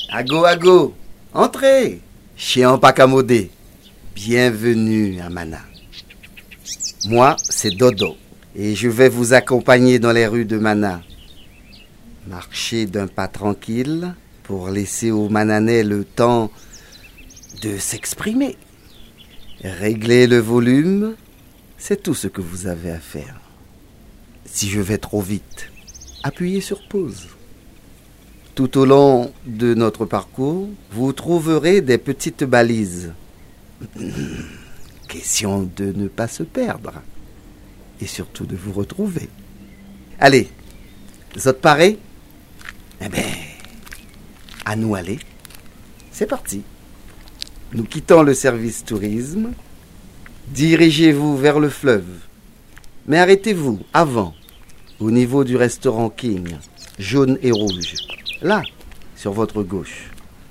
Ago, entrez. Chien Pakamodé, bienvenue à Mana. Moi, c'est Dodo et je vais vous accompagner dans les rues de Mana. Marchez d'un pas tranquille pour laisser aux Mananais le temps de s'exprimer. Réglez le volume, c'est tout ce que vous avez à faire. Si je vais trop vite, appuyez sur pause. Tout au long de notre parcours, vous trouverez des petites balises. Question de ne pas se perdre et surtout de vous retrouver. Allez, vous êtes parés? Eh bien, à nous aller. C'est parti. Nous quittons le service tourisme. Dirigez-vous vers le fleuve. Mais arrêtez-vous avant, au niveau du restaurant King, jaune et rouge. Là, sur votre gauche.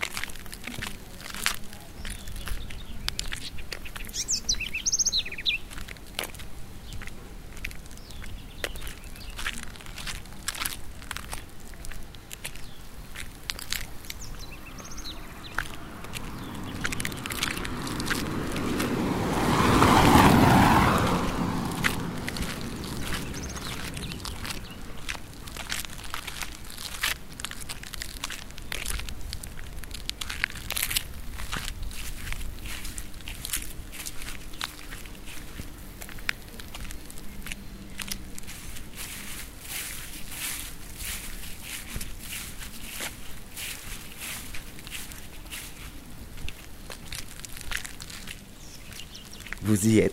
Vous y êtes.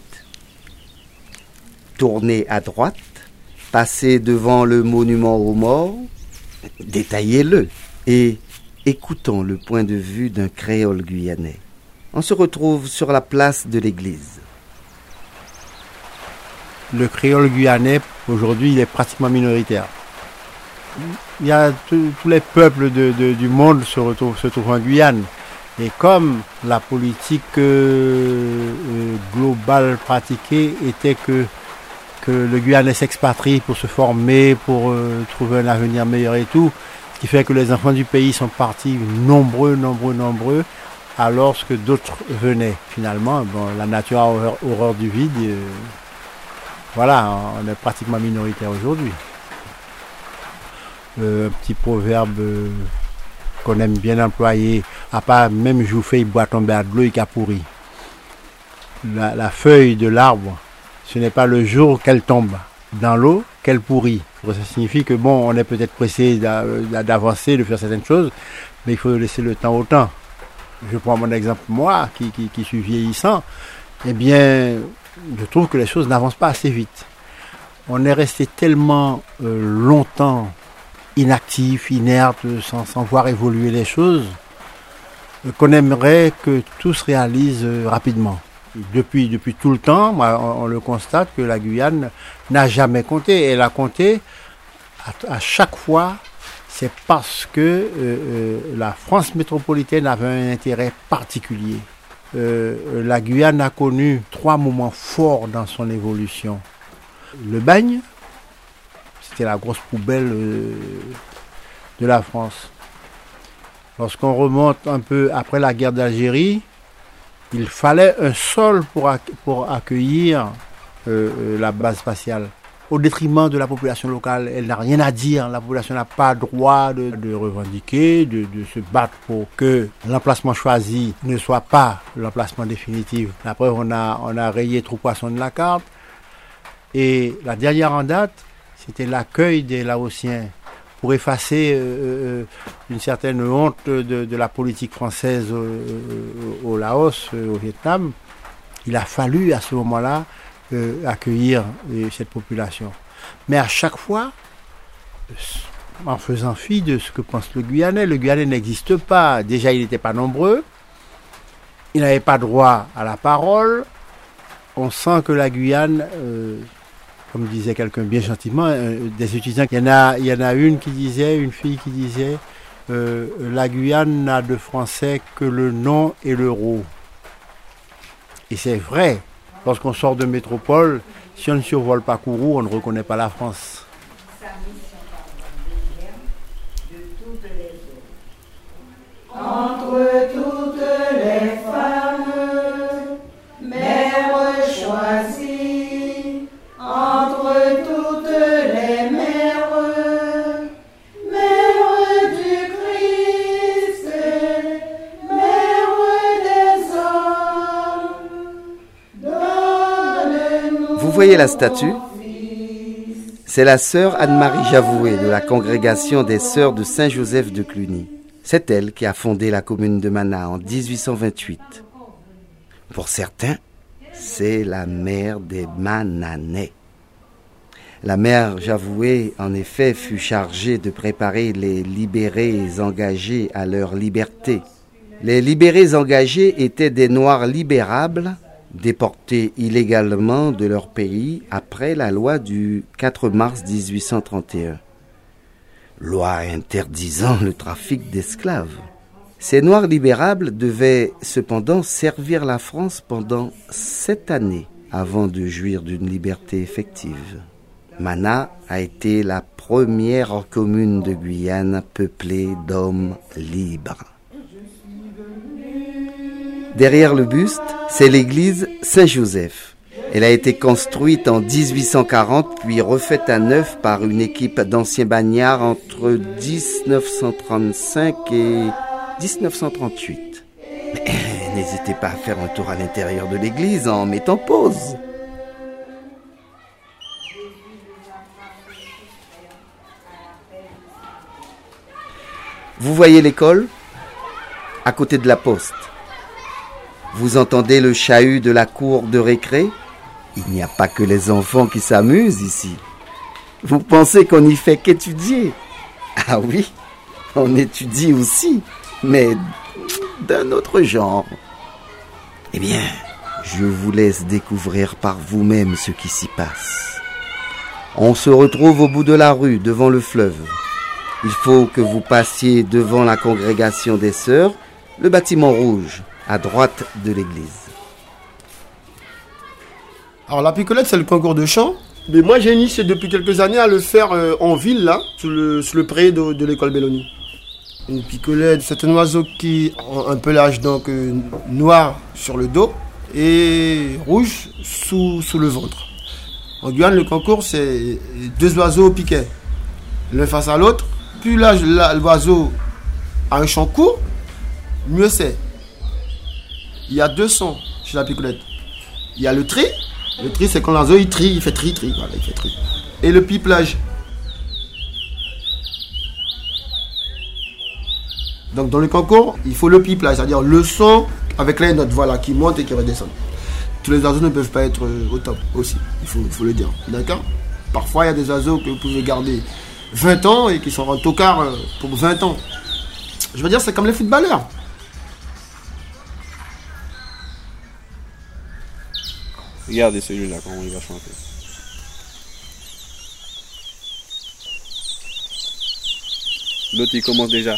Tournez à droite, passez devant le monument aux morts, détaillez-le et écoutons le point de vue d'un créole guyanais. On se retrouve sur la place de l'église. Le créole guyanais, aujourd'hui, il est pratiquement minoritaire. Il y a tous les peuples du monde se trouvent en Guyane. Et comme la politique globale pratiquée était que le Guyanais s'expatrie pour se former, pour trouver un avenir meilleur et tout, ce qui fait que les enfants du pays sont partis nombreux, alors que d'autres venaient. Finalement, bon, la nature a horreur du vide. Voilà, on est pratiquement minoritaire aujourd'hui. Un petit proverbe qu'on aime bien employer, à part même jouffé, il boit tomber à de l'eau et qu'il a pourri. La feuille de l'arbre, ce n'est pas le jour qu'elle tombe dans l'eau qu'elle pourrit. Ça signifie que bon, on est peut-être pressé d'avancer, de faire certaines choses, mais il faut laisser le temps au temps. Je prends mon exemple, moi, qui suis vieillissant, eh bien, je trouve que les choses n'avancent pas assez vite. On est resté tellement longtemps inactif, inerte, sans voir évoluer les choses, qu'on aimerait que tout se réalise rapidement. Depuis tout le temps, on le constate que la Guyane n'a jamais compté. Elle a compté à chaque fois, c'est parce que la France métropolitaine avait un intérêt particulier. La Guyane a connu 3 moments forts dans son évolution. Le bagne, c'était la grosse poubelle de la France. Lorsqu'on remonte un peu après la guerre d'Algérie, il fallait un sol pour accueillir la base spatiale. Au détriment de la population locale, elle n'a rien à dire. La population n'a pas le droit de revendiquer, de se battre pour que l'emplacement choisi ne soit pas l'emplacement définitif. La preuve, on a rayé Trou-Poisson de la carte. Et la dernière en date, c'était l'accueil des Laotiens pour effacer une certaine honte de la politique française au Laos, au Vietnam. Il a fallu à ce moment-là accueillir cette population. Mais à chaque fois, en faisant fi de ce que pense le Guyanais n'existe pas. Déjà, il n'était pas nombreux. Il n'avait pas droit à la parole. On sent que la Guyane... comme disait quelqu'un bien gentiment, des étudiants, il y en a une fille qui disait la Guyane n'a de français que le nom et l'euro. Et c'est vrai, lorsqu'on sort de métropole, si on ne survole pas Kourou, on ne reconnaît pas la France. On voyez la statue? C'est la sœur Anne-Marie Javoué de la congrégation des sœurs de Saint-Joseph de Cluny. C'est elle qui a fondé la commune de Mana en 1828. Pour certains, c'est la mère des Mananais. La mère Javoué, en effet, fut chargée de préparer les libérés engagés à leur liberté. Les libérés engagés étaient des Noirs libérables, déportés illégalement de leur pays après la loi du 4 mars 1831. Loi interdisant le trafic d'esclaves. Ces Noirs libérables devaient cependant servir la France pendant 7 années avant de jouir d'une liberté effective. Mana a été la première commune de Guyane peuplée d'hommes libres. Derrière le buste, c'est l'église Saint-Joseph. Elle a été construite en 1840 puis refaite à neuf par une équipe d'anciens bagnards entre 1935 et 1938. Mais n'hésitez pas à faire un tour à l'intérieur de l'église en mettant pause. Vous voyez l'école? À côté de la poste. Vous entendez le chahut de la cour de récré? Il n'y a pas que les enfants qui s'amusent ici. Vous pensez qu'on n'y fait qu'étudier? Ah oui, on étudie aussi, mais d'un autre genre. Eh bien, je vous laisse découvrir par vous-même ce qui s'y passe. On se retrouve au bout de la rue, devant le fleuve. Il faut que vous passiez devant la congrégation des sœurs, le bâtiment rouge, à droite de l'église. Alors la picolette, c'est le concours de chant. Mais moi, j'ai initié depuis quelques années à le faire en ville, là, sous le pré de l'école Belloni. Une picolette, c'est un oiseau qui a un pelage donc noir sur le dos et rouge sous le ventre. En Guyane, le concours, c'est 2 oiseaux au piquet, l'un face à l'autre. Plus l'oiseau a un chant court, mieux c'est. Il y a 2 sons chez la picolette. Il y a le tri. Le tri, c'est quand l'oiseau il trie, il fait tri. Voilà, il fait tri. Et le piplage. Donc dans le concours, il faut le piplage, c'est-à-dire le son avec les notes, voilà, qui montent et qui redescendent. Tous les oiseaux ne peuvent pas être au top aussi, il faut le dire. D'accord? Parfois, il y a des oiseaux que vous pouvez garder 20 ans et qui sont en tocard pour 20 ans. Je veux dire, c'est comme les footballeurs. Regardez celui-là, comment il va chanter. L'autre, il commence déjà.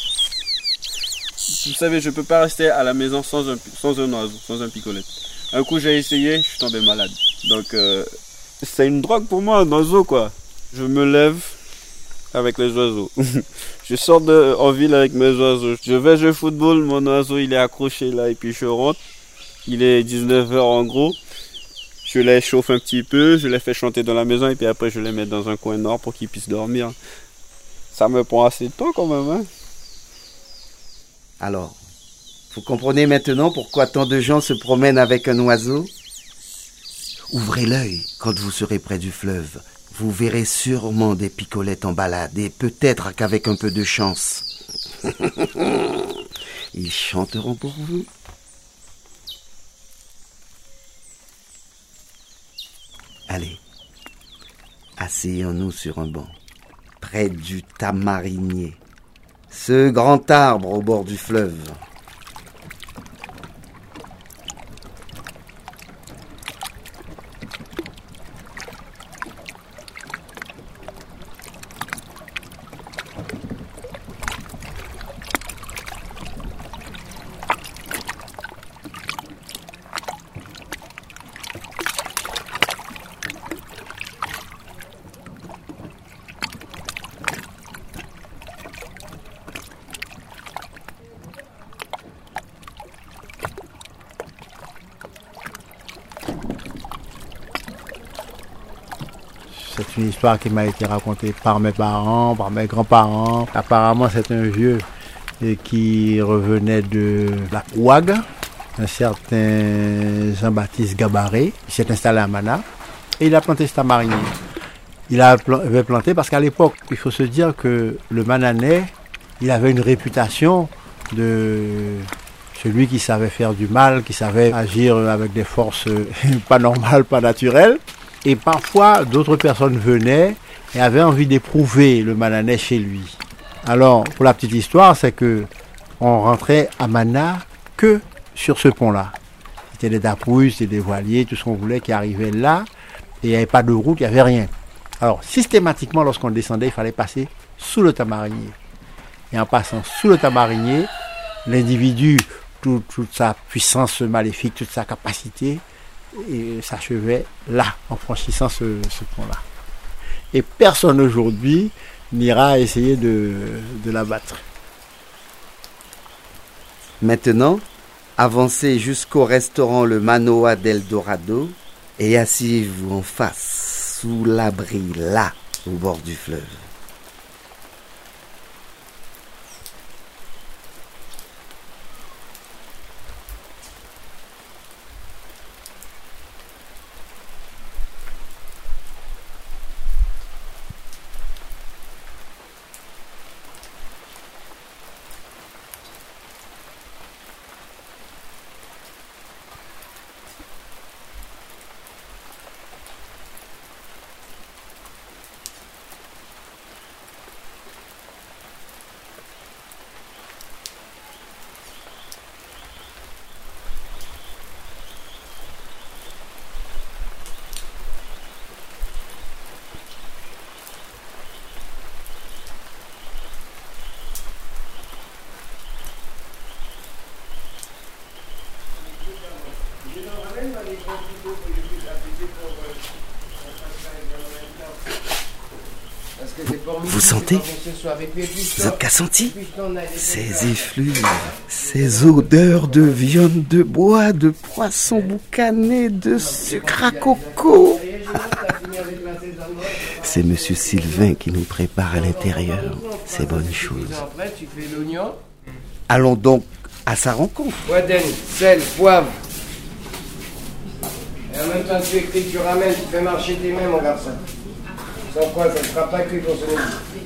Vous savez, je peux pas rester à la maison sans un oiseau, sans un picolette. Un coup, j'ai essayé, je suis tombé malade. Donc, c'est une drogue pour moi, un oiseau, quoi. Je me lève avec les oiseaux. Je sors en ville avec mes oiseaux. Je vais jouer au football, mon oiseau, il est accroché là, et puis je rentre. Il est 19h en gros. Je les chauffe un petit peu, je les fais chanter dans la maison et puis après je les mets dans un coin nord pour qu'ils puissent dormir. Ça me prend assez de temps quand même, hein. Alors, vous comprenez maintenant pourquoi tant de gens se promènent avec un oiseau? Ouvrez l'œil quand vous serez près du fleuve. Vous verrez sûrement des picolettes en balade et peut-être qu'avec un peu de chance, ils chanteront pour vous. Allez, asseyons-nous sur un banc, près du tamarinier, ce grand arbre au bord du fleuve. C'est une histoire qui m'a été racontée par mes parents, par mes grands-parents. Apparemment, c'est un vieux qui revenait de la Ouague, un certain Jean-Baptiste Gabaré, qui s'est installé à Mana. et il a planté ce tamarinier. Il avait planté parce qu'à l'époque, il faut se dire que le Mananais, il avait une réputation de celui qui savait faire du mal, qui savait agir avec des forces pas normales, pas naturelles. Et parfois, d'autres personnes venaient et avaient envie d'éprouver le Mananais chez lui. Alors, pour la petite histoire, c'est que on rentrait à Mana que sur ce pont-là. C'était des dapouilles, c'était des voiliers, tout ce qu'on voulait qui arrivait là. Et il n'y avait pas de route, il n'y avait rien. Alors, systématiquement, lorsqu'on descendait, il fallait passer sous le tamarinier. Et en passant sous le tamarinier, l'individu, toute sa puissance maléfique, toute sa capacité, s'achevait là, en franchissant ce pont-là. Et personne aujourd'hui n'ira essayer de l'abattre. Maintenant, avancez jusqu'au restaurant Le Manoa del Dorado et asseyez-vous en face, sous l'abri, là, au bord du fleuve. Vous sentez? Vous êtes qu'à sentir? Ces effluves, ces odeurs de viande de bois, de poisson boucané, de sucre à coco. C'est Monsieur Sylvain qui nous prépare à l'intérieur ces bonnes choses. Allons donc à sa rencontre. Waden, sel, poivre. Et en même temps, tu écris, tu ramènes, tu fais marcher tes mains, mon garçon. Sans quoi, ça ne sera pas cuit pour ce midi.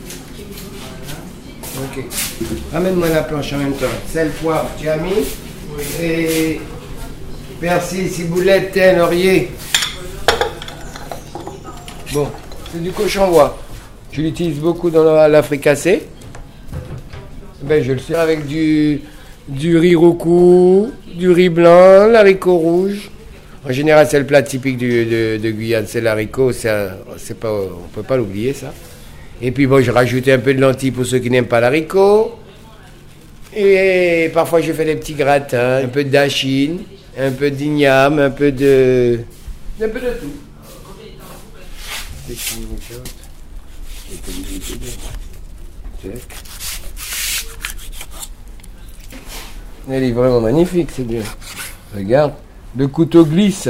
Ok. Ramène-moi la planche en même temps. Sel, poivre, tu as mis. Et persil, ciboulette, thym, laurier. Bon, c'est du cochon bois. Je l'utilise beaucoup dans la fricassée. Ben, je le sers avec du riz roucou, du riz blanc, l'haricot rouge. En général, c'est le plat typique de Guyane, c'est l'haricot, on ne peut pas l'oublier ça. Et puis bon, je rajoutais un peu de lentilles pour ceux qui n'aiment pas l'haricot. Et parfois, je fais des petits gratins, un peu d'achine, un peu d'igname, un peu de tout. Elle est vraiment magnifique, c'est bien. Regarde. Le couteau glisse.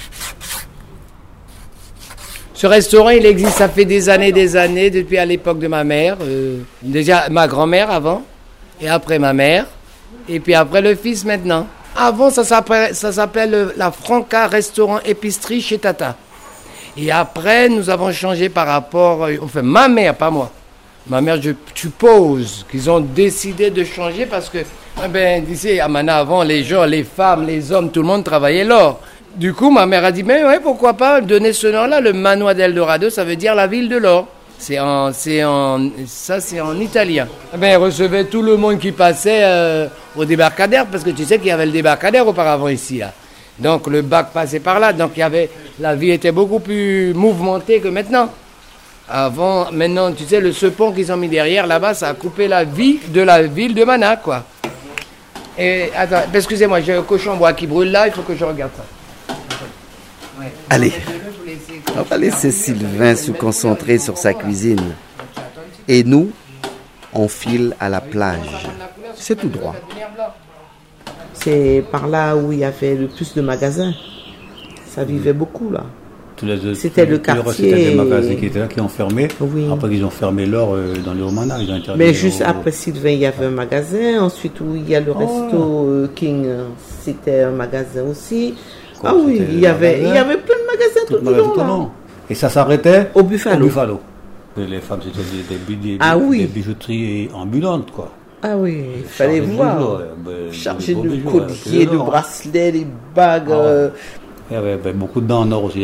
Ce restaurant, il existe, ça fait des années, depuis à l'époque de ma mère. Déjà ma grand-mère avant, et après ma mère, et puis après le fils maintenant. Avant, ça s'appelle la Franca Restaurant Épicerie chez Tata. Et après, nous avons changé par rapport... Enfin, ma mère, pas moi. Ma mère, je suppose qu'ils ont décidé de changer parce que, d'ici à Mana avant, les gens, les femmes, les hommes, tout le monde travaillait l'or. Du coup, ma mère a dit, mais ouais, pourquoi pas donner ce nom-là, le Manoa del Dorado, ça veut dire la ville de l'or. C'est en italien. Elle recevait tout le monde qui passait au débarcadère, parce que tu sais qu'il y avait le débarcadère auparavant ici, là. Donc le bac passait par là, donc la vie était beaucoup plus mouvementée que maintenant. Maintenant, tu sais, ce pont qu'ils ont mis derrière, là-bas, ça a coupé la vie de la ville de Mana, quoi. Et, attends, excusez-moi, j'ai un cochon bois qui brûle là, il faut que je regarde ça. Ouais. Allez, on va laisser Sylvain se concentrer sur sa cuisine. Et nous, on file à la plage. C'est tout droit. C'est par là où il y avait le plus de magasins. Ça vivait beaucoup, là. C'était le quartier. C'était des magasins qui étaient là, qui ont fermé. Oui. Après, ils ont fermé l'or dans le Haut-Mana. Mais juste après Sylvain, il y avait un magasin. Ensuite, où il y a le resto King, c'était un magasin aussi. quoi. Ah oui, il y avait plein de magasins tout le long, là. Et ça s'arrêtait au Buffalo. Les femmes, c'était des bijouteries ambulantes, quoi. Ah oui, il fallait voir. Chargé de colliers, de bracelets, des bagues. Il y avait beaucoup de dents en or aussi.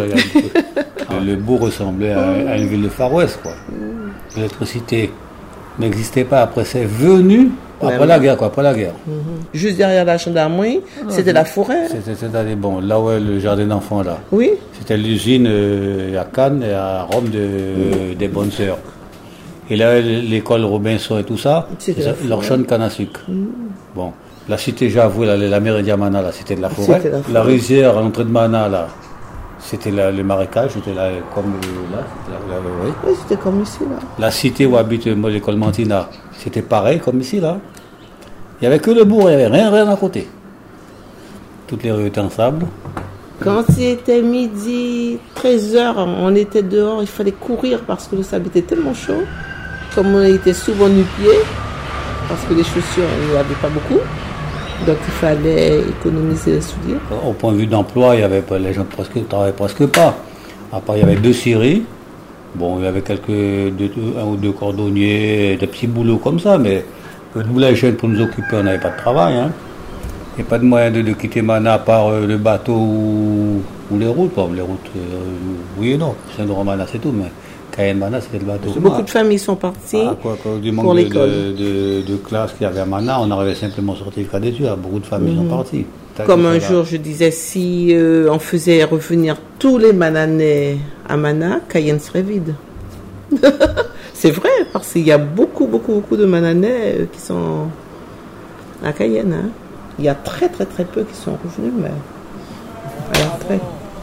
Le bourg ressemblait à une ville de Far West, quoi. L'électricité n'existait pas. Après, c'est venu après la guerre, quoi. Après la guerre. Juste derrière la gendarmerie, c'était la forêt. C'était là où est le jardin d'enfants, là. Oui. C'était l'usine à Cannes et à Rome des bonnes sœurs. Et là, l'école Robinson et tout ça, leur champ de canne à sucre. Bon, la cité Javoué, la mairie Mana, là, c'était de la forêt. La rizière à l'entrée de Mana, là, c'était le marécage, c'était là, comme là. Oui, c'était comme ici, là. La cité où habite l'école Mantina, c'était pareil, comme ici, là. Il n'y avait que le bourg, il n'y avait rien à côté. Toutes les rues étaient en sable. Quand il était midi, 13h, on était dehors, il fallait courir parce que le sable était tellement chaud. Comme on était souvent nu-pieds, parce que les chaussures, il n'y avait pas beaucoup. Donc il fallait économiser les souliers. Au point de vue d'emploi, il y avait pas, les gens ne travaillaient presque pas. À part, il y avait 2 scieries. Bon, il y avait un ou deux cordonniers, des petits boulots comme ça, mais nous, les jeunes, pour nous occuper, on n'avait pas de travail. Hein. Il n'y a pas de moyen de quitter Mana à part le bateau ou les routes. Bon, les routes, oui et non. Saint-Laurent-Mana, c'est tout, mais Cayenne-Mana, c'était le bateau. Beaucoup de familles sont parties du manque pour l'école. De classe qu'il y avait à Mana, on arrivait simplement au certificat d'études. Beaucoup de familles sont parties. Comme un jour, je disais, si on faisait revenir tous les Mananais à Mana, Cayenne serait vide. C'est vrai, parce qu'il y a beaucoup de Mananais qui sont à Cayenne. Hein. Il y a très peu qui sont revenus, mais à la retraite.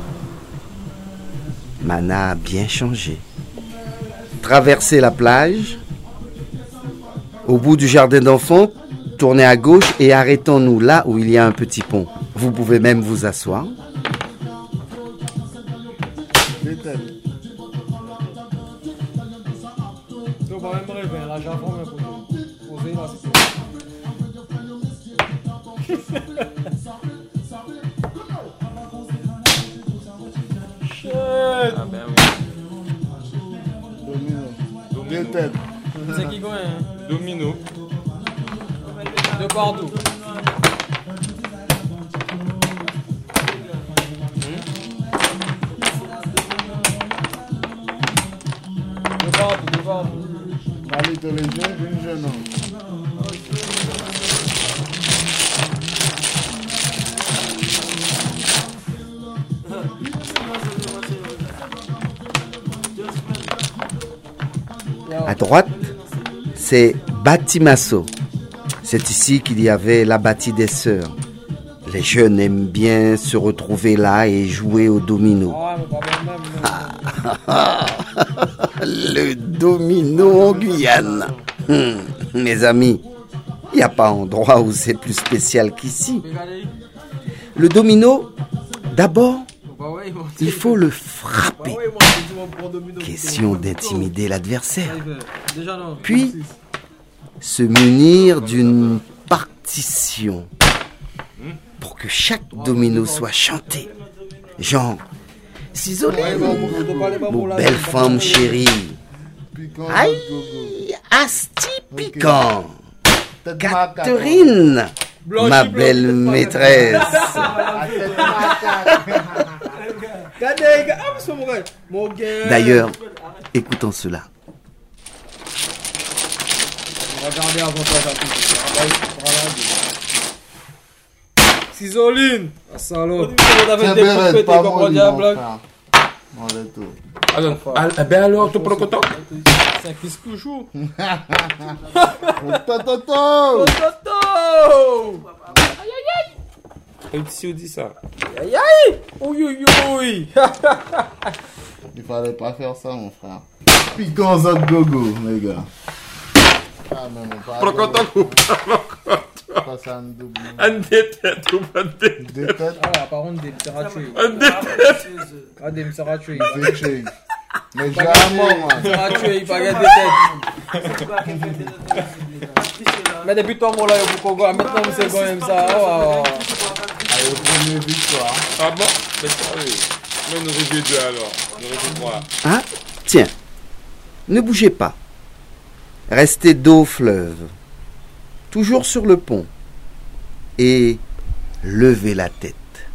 Mana a bien changé. Traversez la plage, au bout du jardin d'enfants, tournez à gauche et arrêtons-nous là où il y a un petit pont. Vous pouvez même vous asseoir. C'est qui gagne? Domino. De partout. De partout. Allez, tous les jeunes, une jeune homme. À droite, c'est Batimasso. C'est ici qu'il y avait la bâtie des sœurs. Les jeunes aiment bien se retrouver là et jouer au domino. Le domino en Guyane. Mes amis, il n'y a pas endroit où c'est plus spécial qu'ici. Le domino, d'abord, il faut le frapper. Question d'intimider l'adversaire. Puis, se munir d'une partition pour que chaque domino soit chanté. Genre, Cisoline, mon belle femme chérie. Aïe, Asti piquant. Catherine, ma belle maîtresse. D'ailleurs, écoutons cela. Cisoline, salaud. Alors, tu prends content? C'est un kiss toujours. Toto! Et si on dit ça? Aïe aïe! Oui. Il fallait pas faire ça, mon frère. Piquons autres gogo, les gars. Ah, mais mon père. Procoto. Pas ça, un double. Un détête ou pas de tête? Détête? Ah, par contre, des pirateries. Un détête? Ah, des pirateries. Détête. Mais j'ai un mort, man. Pirateries, il paraît des têtes. Mais depuis ton mot là, il faut qu'on voit. Maintenant, c'est quand même ça. le premier victoire. Ah bon? Mais sérieux. Mais nous rêvons deux alors. Nous rêvons trois. Ah, tiens, ne bougez pas. Restez dos au fleuve, toujours sur le pont, et levez la tête.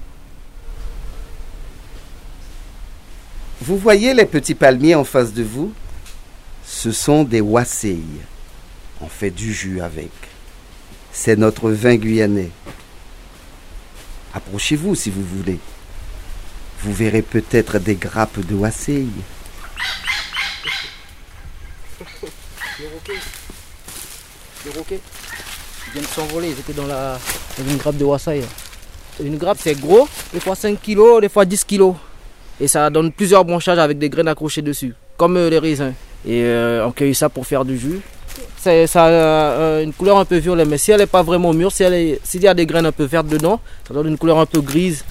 Vous voyez les petits palmiers en face de vous? Ce sont des wasseilles. On fait du jus avec. C'est notre vin guyanais. Approchez-vous si vous voulez. Vous verrez peut-être des grappes de wasseilles. Les roquets, ils viennent de s'envoler, ils étaient dans une grappe de wassail. Une grappe c'est gros, des fois 5 kg, des fois 10 kg. Et ça donne plusieurs branchages avec des graines accrochées dessus, comme les raisins. Et on cueille ça pour faire du jus. Ça a une couleur un peu violet, mais si elle n'est pas vraiment mûre, s'il y a des graines un peu vertes dedans, ça donne une couleur un peu grise.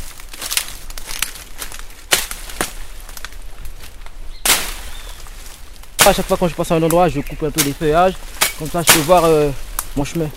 À chaque fois quand je passe à un endroit, je coupe un peu les feuillages, comme ça je peux voir mon chemin.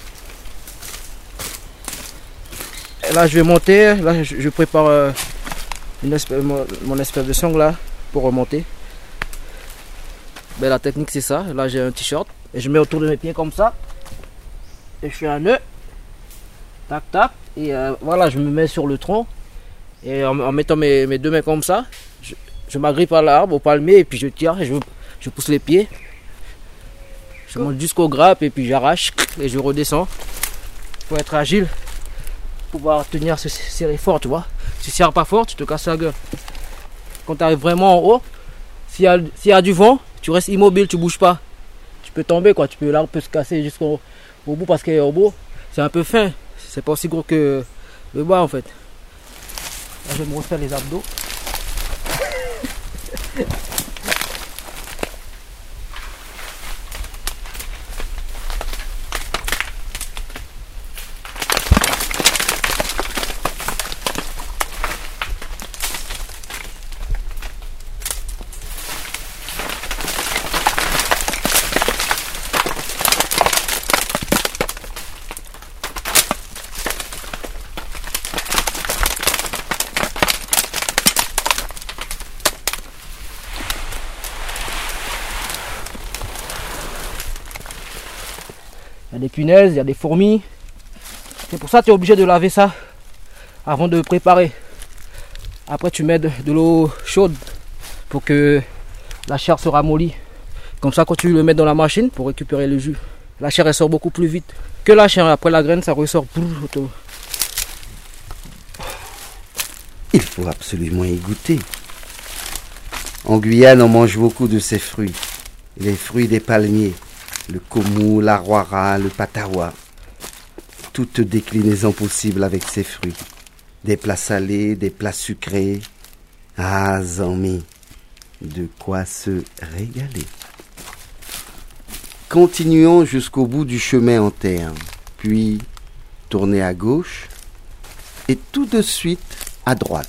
Et là je vais monter, là je prépare mon espèce de sangle là pour remonter. Ben, la technique c'est ça, là j'ai un t-shirt et je mets autour de mes pieds comme ça et je fais un nœud, tac tac, et voilà, je me mets sur le tronc et en mettant mes deux mains comme ça, je m'agrippe à l'arbre, au palmier, et puis je tire et je pousse les pieds, je monte jusqu'aux grappes et puis j'arrache et je redescends. Faut être agile, pouvoir tenir, se serrer fort, tu vois. Si tu ne serres pas fort, tu te casses la gueule. Quand tu arrives vraiment en haut, s'il y a du vent, tu restes immobile, tu bouges pas. Tu peux tomber, quoi. L'arbre peut se casser jusqu'au bout, parce qu'au bout, c'est un peu fin. C'est pas aussi gros que le bas en fait. Là, je vais me refaire les abdos. Il y a des punaises, il y a des fourmis. C'est pour ça que tu es obligé de laver ça avant de préparer. Après tu mets de l'eau chaude pour que la chair se ramollit. Comme ça quand tu le mets dans la machine pour récupérer le jus, la chair elle sort beaucoup plus vite que la chair. Après la graine ça ressort. Il faut absolument y goûter. En Guyane on mange beaucoup de ces fruits. Les fruits des palmiers. Le koumou, l'arwara, le patawa. Toutes déclinaisons possibles avec ces fruits. Des plats salés, des plats sucrés. Ah, Zami, de quoi se régaler. Continuons jusqu'au bout du chemin en terre, puis tournez à gauche et tout de suite à droite.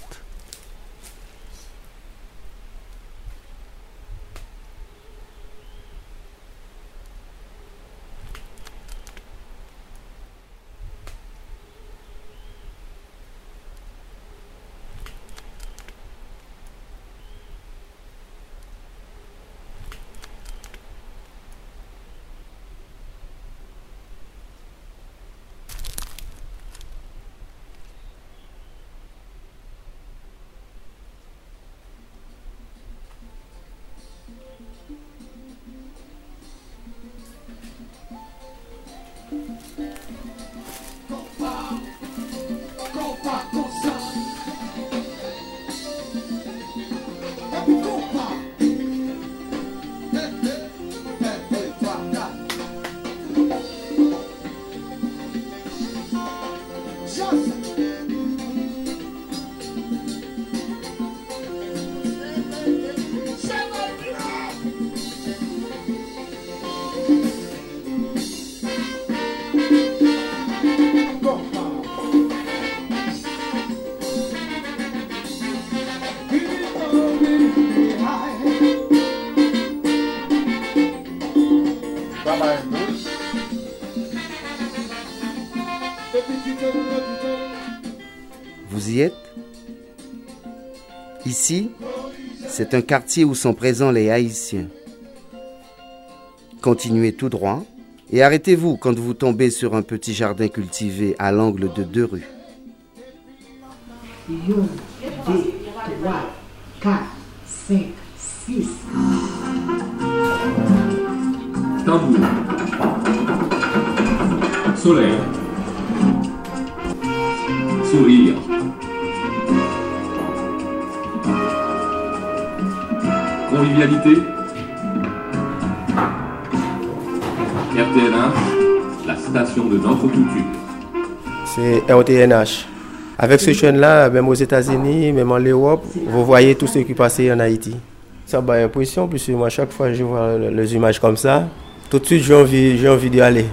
Vous y êtes? Ici, c'est un quartier où sont présents les Haïtiens. Continuez tout droit et arrêtez-vous quand vous tombez sur un petit jardin cultivé à l'angle de 2 rues. 1, 2, 3, 4, 5, 6. Tambour. Soleil. Sourire. Convivialité. RTNH, la station de notre culture. C'est RTNH. Avec ce chaîne-là, même aux États-Unis, même en Europe, vous voyez tout ce qui passait en Haïti. Ça m'a impression, puisque moi, chaque fois que je vois les images comme ça, tout de suite, j'ai envie d'y aller.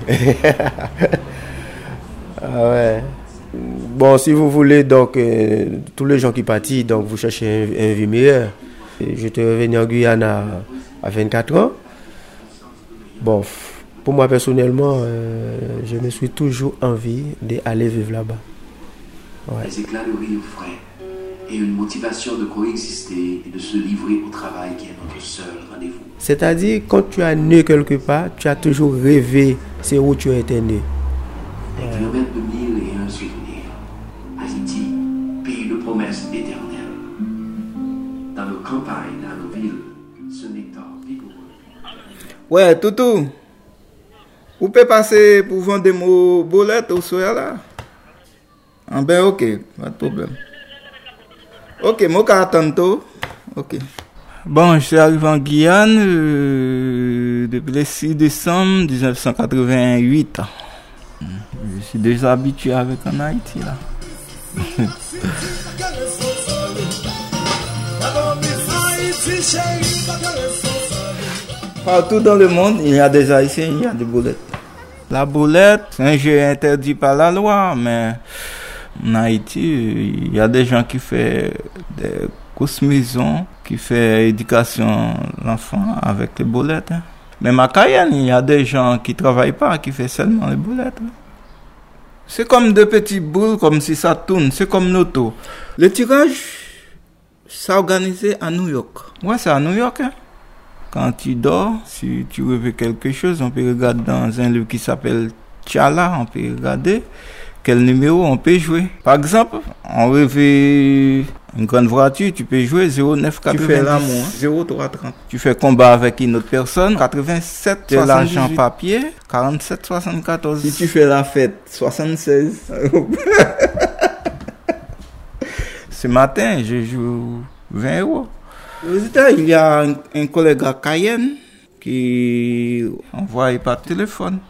Ah ouais. Bon, si vous voulez, donc, tous les gens qui partent, donc, vous cherchez une vie meilleure. J'étais revenu en Guyane à 24 ans. Bon, pour moi, personnellement, je me suis toujours envie d'aller vivre là-bas. Ouais. Les éclats de rire frais et une motivation de coexister et de se livrer au travail qui est notre seul rendez-vous. C'est-à-dire, quand tu es né quelque part, tu as toujours rêvé, c'est où tu étais né. Des kilomètres de mille et un souvenirs. Haïti, pays de promesses éternelles. Dans nos campagnes, dans nos villes, ce nectar vigoureux. Ouais, Toutou, vous pouvez passer pour vendre des mots bolettes au soir là? Ah ben ok, pas de problème. Ok, moi je attends. Ok. Bon, je suis arrivé en Guyane depuis le 6 décembre 1988. Je suis déjà habitué avec en Haïti là. Partout dans le monde, il y a des Haïtiens, il y a des boulettes. La boulette, c'est un jeu interdit par la loi, mais en Haïti, il y a des gens qui font des grosses maisons, qui font éducation de l'enfant avec les boulettes. Hein. Même à Cayenne, il y a des gens qui ne travaillent pas, qui font seulement les boulettes. Hein. C'est comme deux petites boules, comme si ça tourne, c'est comme l'auto. Le tirage, c'est organisé à New York. Ouais, c'est à New York. Hein. Quand tu dors, si tu rêves quelque chose, on peut regarder dans un livre qui s'appelle Tchala, on peut regarder quel numéro on peut jouer. Par exemple, on rêve une grande voiture, tu peux jouer 0990. Tu fais l'amour, 0330. Tu fais combat avec une autre personne, 87, de l'argent papier, 47, 74. Si tu fais la fête, 76. Ce matin, je joue 20 €. Résultat, il y a un collègue à Cayenne qui envoie par téléphone.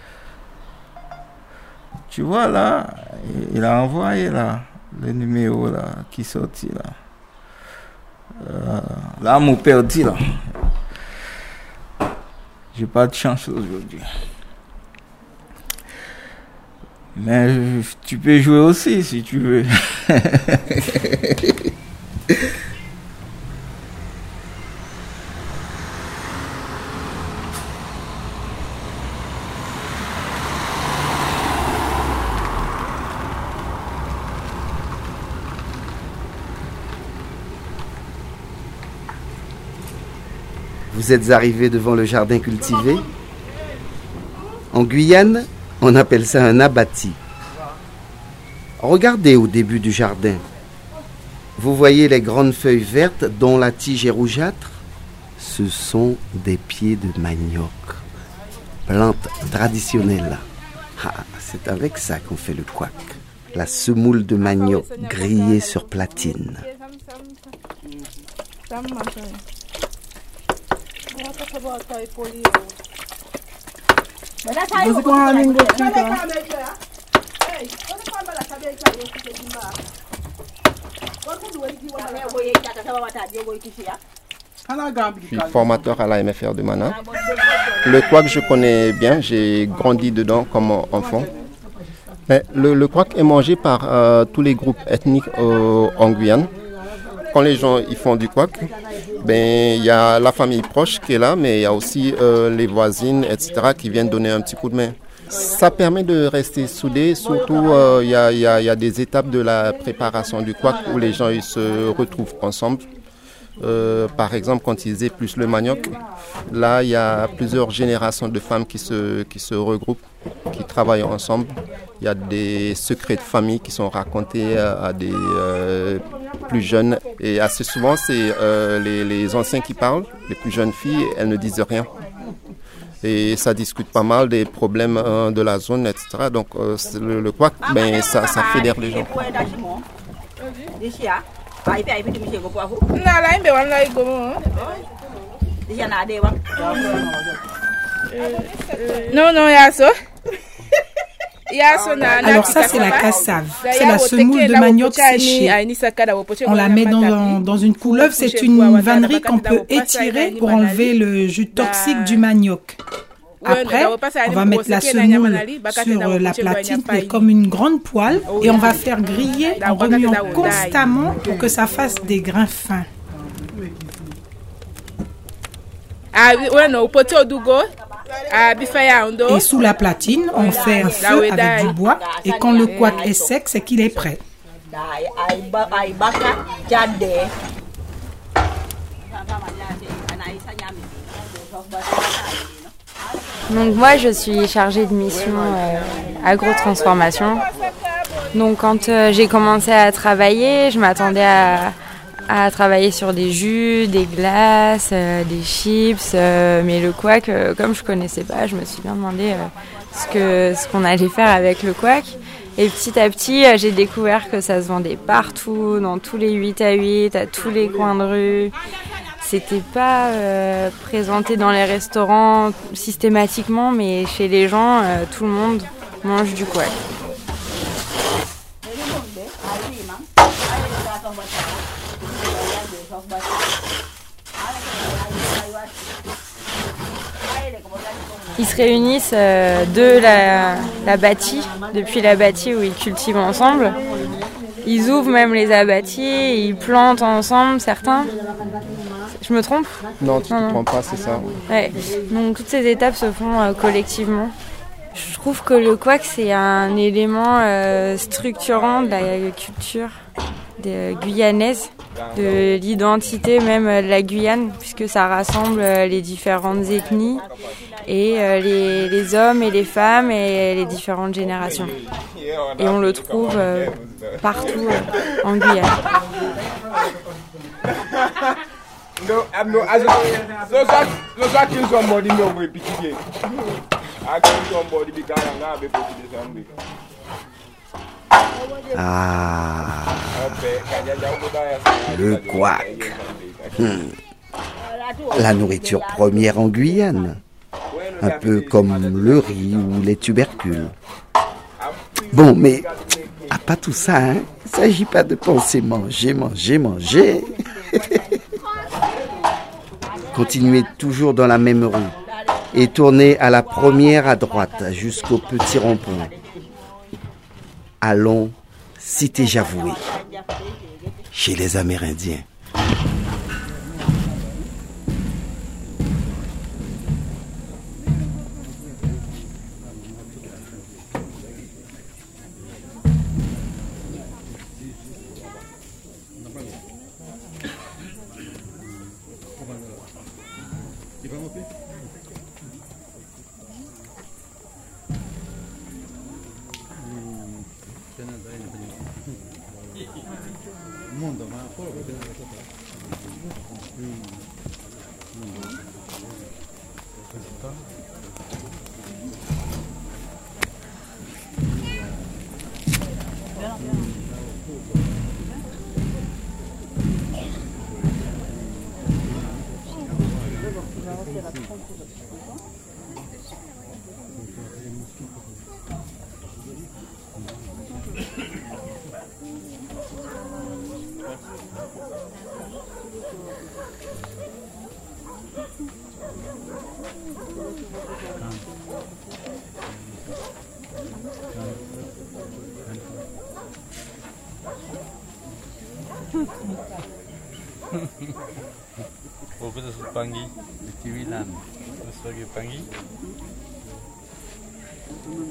Tu vois là, il a envoyé là, le numéro là, qui sortit là. Là, mon père dit là. J'ai pas de chance aujourd'hui. Mais tu peux jouer aussi si tu veux. Vous êtes arrivé devant le jardin cultivé. En Guyane, on appelle ça un abatis. Regardez au début du jardin. Vous voyez les grandes feuilles vertes dont la tige est rougeâtre? Ce sont des pieds de manioc. Plante traditionnelle. Ah, c'est avec ça qu'on fait le couac. La semoule de manioc grillée sur platine. Je suis formateur à la MFR de Mana. Le couac, je connais bien, j'ai grandi dedans comme enfant. Mais le couac est mangé par tous les groupes ethniques en Guyane. Quand les gens ils font du couac, ben, il y a la famille proche qui est là, mais il y a aussi les voisines, etc., qui viennent donner un petit coup de main. Ça permet de rester soudés, surtout il y a des étapes de la préparation du couac où les gens ils se retrouvent ensemble. Par exemple, quand ils épluchent le manioc, là il y a plusieurs générations de femmes qui se regroupent, qui travaillent ensemble. Il y a des secrets de famille qui sont racontés à des plus jeunes. Et assez souvent, c'est les anciens qui parlent, les plus jeunes filles, elles ne disent rien. Et ça discute pas mal des problèmes de la zone, etc. Donc le couac, ben, ça fédère les gens. Non, il y a ça. Alors ça, c'est la cassave. C'est la semoule de manioc séchée. On la met dans une couleuvre. C'est une vannerie qu'on peut étirer pour enlever le jus toxique du manioc. Après, on va mettre la semoule sur la platine qui est comme une grande poêle et on va faire griller en remuant constamment pour que ça fasse des grains fins. Et sous la platine, on fait un feu avec du bois et quand le couac est sec, c'est qu'il est prêt. Donc moi je suis chargée de mission agro-transformation. Donc quand j'ai commencé à travailler, je m'attendais à travailler sur des jus, des glaces, des chips, mais le couac, comme je connaissais pas, je me suis bien demandé ce qu'on allait faire avec le couac. Et petit à petit, j'ai découvert que ça se vendait partout, dans tous les 8 à 8, à tous les coins de rue. C'était pas présenté dans les restaurants systématiquement, mais chez les gens, tout le monde mange du couac. Ils se réunissent de la bâtie, depuis la bâtie où ils cultivent ensemble. Ils ouvrent même les abattis, ils plantent ensemble, certains. Je me trompe ? Non, tu ne te trompes pas, c'est ça. Ouais. Donc toutes ces étapes se font collectivement. Je trouve que le couac, c'est un élément structurant de la culture guyanaise, de l'identité même de la Guyane, puisque ça rassemble les différentes ethnies et les hommes et les femmes et les différentes générations. Et on le trouve partout en Guyane. Ah, le couac. La nourriture première en Guyane. Un peu comme le riz ou les tubercules. Bon, mais pas tout ça, hein. Il ne s'agit pas de penser manger. Continuez toujours dans la même rue et tournez à la première à droite jusqu'au petit rond-point. Allons, cité Javoué, chez les Amérindiens. Profesor Panggi di Ciwilan, terus lagi Panggi.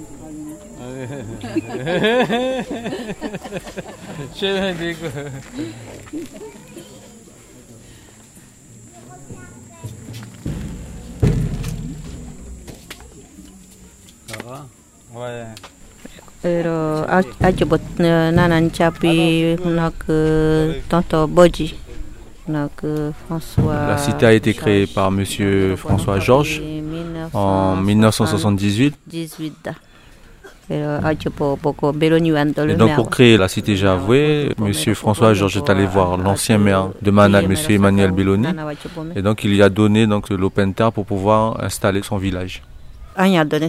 La cité a été créée par M. François Georges en 1978. Et donc pour créer la cité Javoué, M. François Georges est allé voir l'ancien maire de Mana, M. Emmanuel Belloni, et donc il lui a donné donc l'open terre pour pouvoir installer son village. À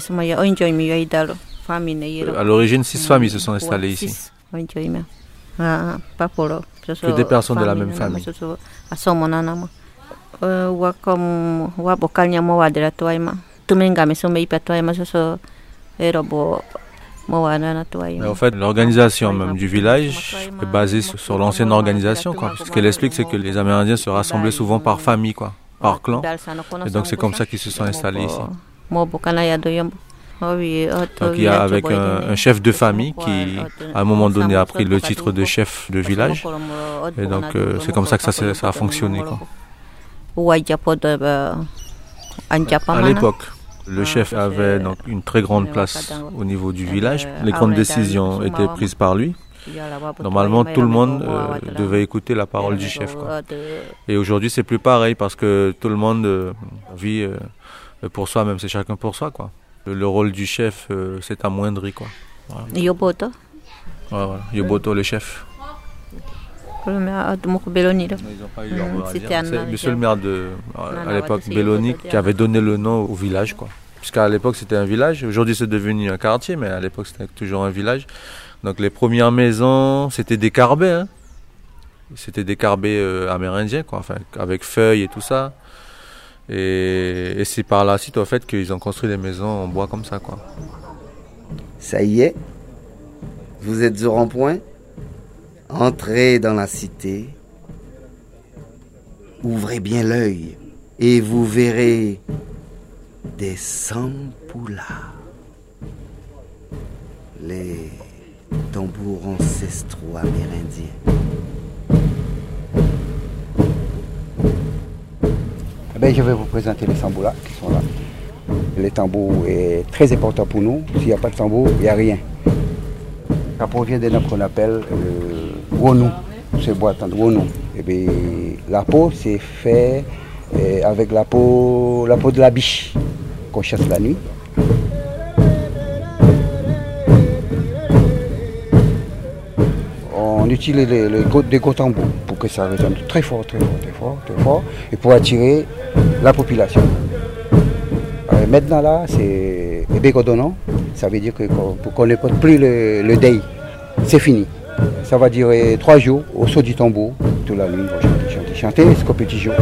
l'origine, 6 familles se sont installées ici. Que des personnes de la même famille. Mais en fait, l'organisation même du village est basée sur l'ancienne organisation, quoi. Ce qu'elle explique, c'est que les Amérindiens se rassemblaient souvent par famille, quoi, par clan. Et donc c'est comme ça qu'ils se sont installés ici. Donc il y a avec un chef de famille qui, à un moment donné, a pris le titre de chef de village. Et donc c'est comme ça que ça a fonctionné, quoi. À l'époque, le chef avait donc une très grande place au niveau du village. Les grandes décisions étaient prises par lui. Normalement, tout le monde devait écouter la parole du chef, quoi. Et aujourd'hui, c'est plus pareil parce que tout le monde vit pour soi-même, c'est chacun pour soi, quoi. Le rôle du chef s'est amoindri, quoi. Voilà. Yoboto. Voilà. Yoboto, le chef. Ils n'ont pas eu leur mot à dire. C'est monsieur le maire à l'époque, Belloni, qui avait donné le nom au village, quoi. Puisqu'à l'époque c'était un village, aujourd'hui c'est devenu un quartier, mais à l'époque c'était toujours un village. Donc les premières maisons, c'était des carbets, hein. C'était des carbets amérindiens, quoi, enfin, avec feuilles et tout ça. Et c'est par la suite, au fait, qu'ils ont construit des maisons en bois comme ça, quoi. Ça y est, vous êtes au rond-point. Entrez dans la cité. Ouvrez bien l'œil et vous verrez des sampoulas, les tambours ancestraux amérindiens. Je vais vous présenter les samboulas qui sont là. Les tambours est très important pour nous. S'il n'y a pas de tambour, il n'y a rien. Ça provient de notre qu'on appelle wonou. C'est boîte de wonou. Et bien, la peau, c'est fait avec la peau de la biche qu'on chasse la nuit. On utilise des gros tambours pour que ça résonne très fort, et pour attirer la population. Maintenant là, c'est Bégodonon, ça veut dire qu'on ne compte plus le day, c'est fini. Ça va durer 3 jours au saut du tambour, toute la nuit, on va chanter jusqu'au petit jour.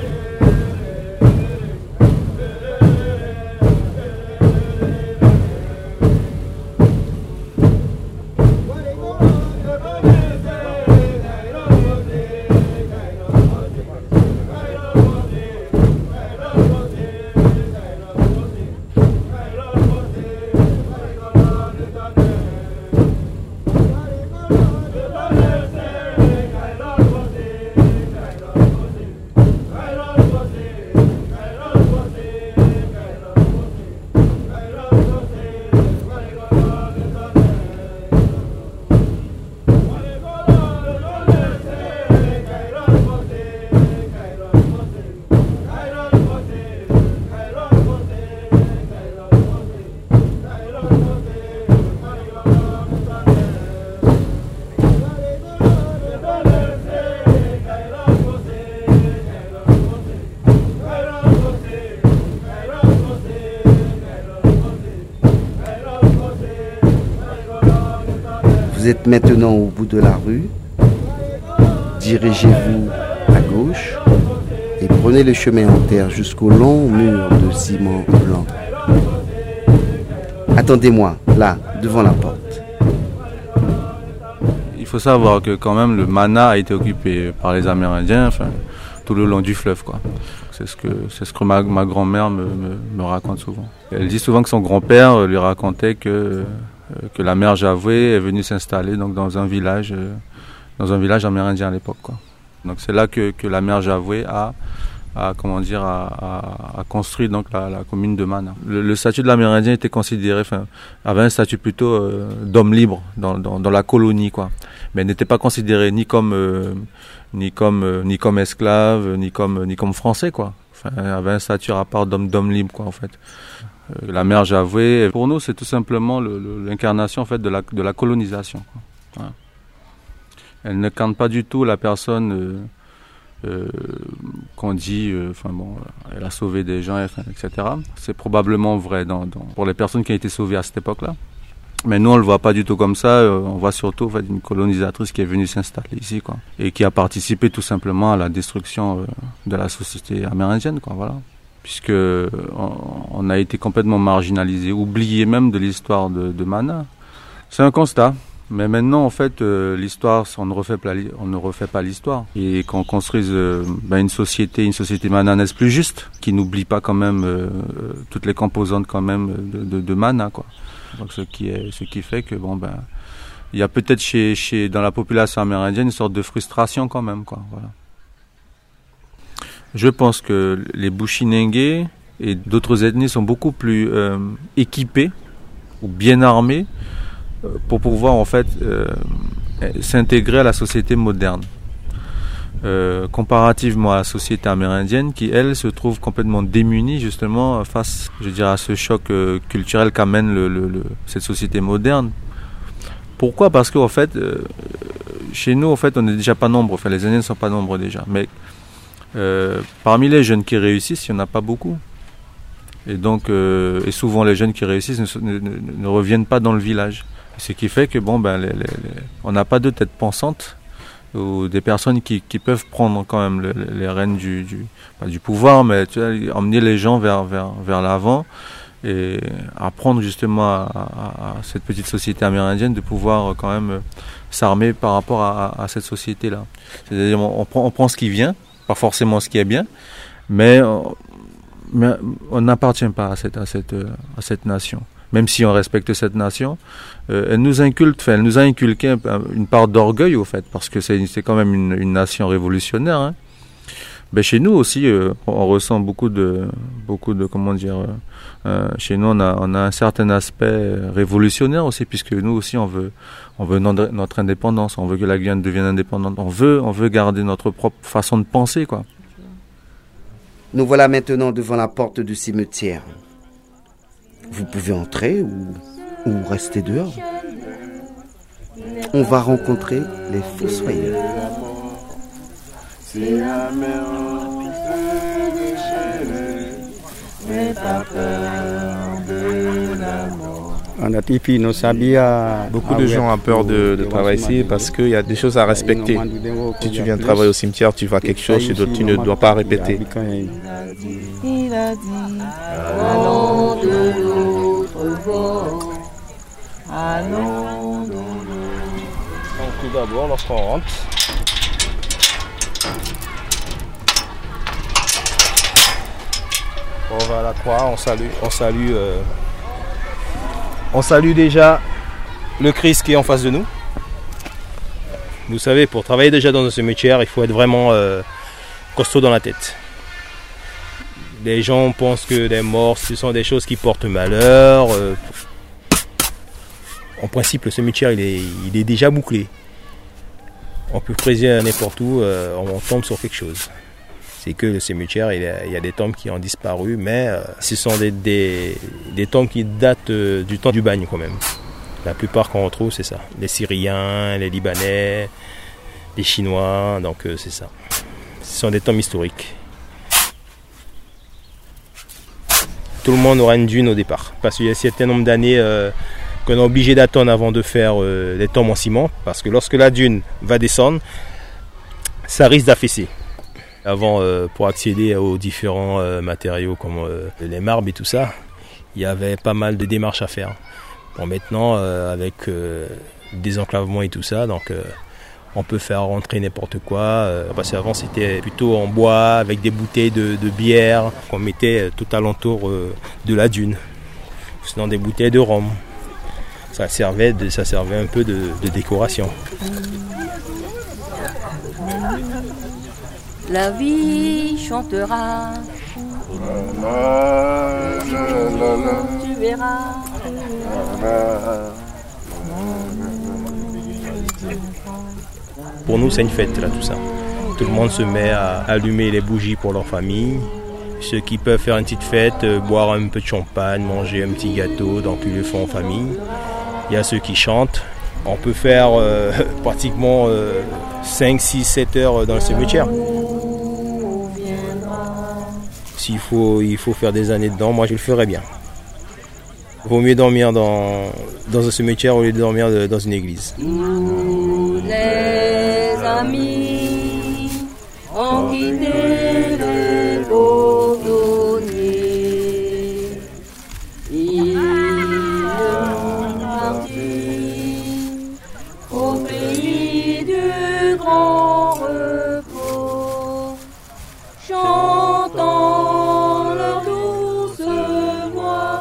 Vous êtes maintenant au bout de la rue. Dirigez-vous à gauche et prenez le chemin en terre jusqu'au long mur de ciment blanc. Attendez-moi, là, devant la porte. Il faut savoir que quand même le Mana a été occupé par les Amérindiens, enfin, tout le long du fleuve, quoi. C'est ce que ma grand-mère me raconte souvent. Elle dit souvent que son grand-père lui racontait que que la mère Javoué est venue s'installer donc dans un village amérindien à l'époque, quoi. Donc c'est là que la mère Javoué a construit donc la commune de Mana. Le statut de l'Amérindien était considéré, avait un statut plutôt d'homme libre dans la colonie, quoi. Mais n'était pas considéré ni comme esclave, ni comme français, quoi. Avait un statut à part d'homme libre, quoi, en fait. La mère Javoué, pour nous, c'est tout simplement l'incarnation, en fait, de la colonisation, quoi. Voilà. Elle ne incarne pas du tout la personne qu'on dit, elle a sauvé des gens, etc. C'est probablement vrai pour les personnes qui ont été sauvées à cette époque-là. Mais nous, on le voit pas du tout comme ça. On voit surtout, en fait, une colonisatrice qui est venue s'installer ici, quoi, et qui a participé tout simplement à la destruction de la société amérindienne, quoi. Voilà. Puisque on a été complètement marginalisé, oublié même de l'histoire de Mana. C'est un constat. Mais maintenant, en fait, l'histoire, on ne refait pas l'histoire. Et qu'on construise une société mananaise plus juste, qui n'oublie pas quand même toutes les composantes quand même de Mana, quoi. Donc ce qui fait que il y a peut-être dans la population amérindienne une sorte de frustration quand même, quoi. Voilà. Je pense que les Bushinengue et d'autres ethnies sont beaucoup plus équipés ou bien armés pour pouvoir en fait s'intégrer à la société moderne. Comparativement à la société amérindienne qui, elle, se trouve complètement démunie justement face, je dirais, à ce choc culturel qu'amène cette société moderne. Pourquoi ? Parce qu'en fait, chez nous, en fait, on n'est déjà pas nombreux. Enfin, les Indiens ne sont pas nombreux déjà. Mais parmi les jeunes qui réussissent, il n'y en a pas beaucoup. Et donc, et souvent, les jeunes qui réussissent ne reviennent pas dans le village. Ce qui fait que on n'a pas de tête pensante ou des personnes qui peuvent prendre quand même les rênes pas du pouvoir, mais tu vois, emmener les gens vers l'avant et apprendre justement à cette petite société amérindienne de pouvoir quand même s'armer par rapport à cette société-là. C'est-à-dire on prend ce qui vient, pas forcément ce qui est bien, mais on n'appartient pas à cette nation. Même si on respecte cette nation, elle nous a inculqué une part d'orgueil au fait, parce que c'est quand même une nation révolutionnaire, hein. Ben chez nous aussi, on ressent beaucoup de comment dire. Chez nous, on a un certain aspect révolutionnaire aussi, puisque nous aussi, on veut notre indépendance, on veut que la Guyane devienne indépendante, on veut garder notre propre façon de penser, quoi. Nous voilà maintenant devant la porte du cimetière. Vous pouvez entrer ou rester dehors. On va rencontrer les fossoyeurs. Beaucoup de gens ont peur de travailler ici parce qu'il y a des choses à respecter. Si tu viens travailler au cimetière, tu vois quelque chose chez d'autres, tu ne dois pas répéter. Il a dit, allons de l'autre bord, allons de l'autre. Donc tout d'abord, lorsqu'on rentre, on va à la croix, on salue déjà le Christ qui est en face de nous. Vous savez, pour travailler déjà dans un cimetière, il faut être vraiment costaud dans la tête. Les gens pensent que les morts, ce sont des choses qui portent malheur. En principe, le cimetière, il est déjà bouclé. On peut creuser n'importe où, on tombe sur quelque chose. C'est que le cimetière, il y a des tombes qui ont disparu, mais ce sont des tombes qui datent du temps du bagne quand même. La plupart qu'on retrouve, c'est ça. Les Syriens, les Libanais, les Chinois, donc c'est ça. Ce sont des tombes historiques. Tout le monde aura une dune au départ, parce qu'il y a un certain nombre d'années qu'on est obligé d'attendre avant de faire des tombes en ciment, parce que lorsque la dune va descendre, ça risque d'affaisser. Avant, pour accéder aux différents matériaux comme les marbres et tout ça, il y avait pas mal de démarches à faire. Bon, maintenant, avec désenclavement et tout ça, donc on peut faire rentrer n'importe quoi. Parce qu'avant, c'était plutôt en bois, avec des bouteilles de bière qu'on mettait tout alentour de la dune. Sinon, des bouteilles de rhum. Ça servait un peu de décoration. La vie chantera, tu verras. Pour nous, c'est une fête, là, tout ça. Tout le monde se met à allumer les bougies pour leur famille. Ceux qui peuvent faire une petite fête, boire un peu de champagne, manger un petit gâteau, donc ils le font en famille. Il y a ceux qui chantent. On peut faire pratiquement 5, 6, 7 heures dans le cimetière. S'il faut faire des années dedans, moi je le ferais bien. Vaut mieux dormir dans un cimetière au lieu de dormir dans une église. Tous les amis ont quitté le cordonnier. Ils sont partis au pays du grand repos, chantant leur douce voix.